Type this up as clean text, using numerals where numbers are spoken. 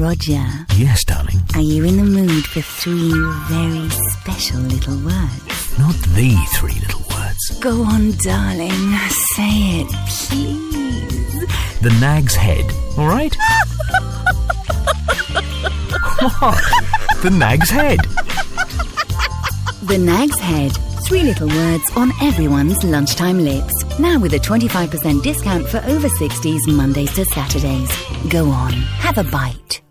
Roger, Yes, darling. are you in the mood for 3 very special little words? Not the 3 little words. Go on, darling. Say it, please. The Nag's Head, all right? What? The Nag's Head. The Nag's Head. 3 little words on everyone's lunchtime lips. Now with a 25% discount for over 60s Mondays to Saturdays. Go on, have a bite.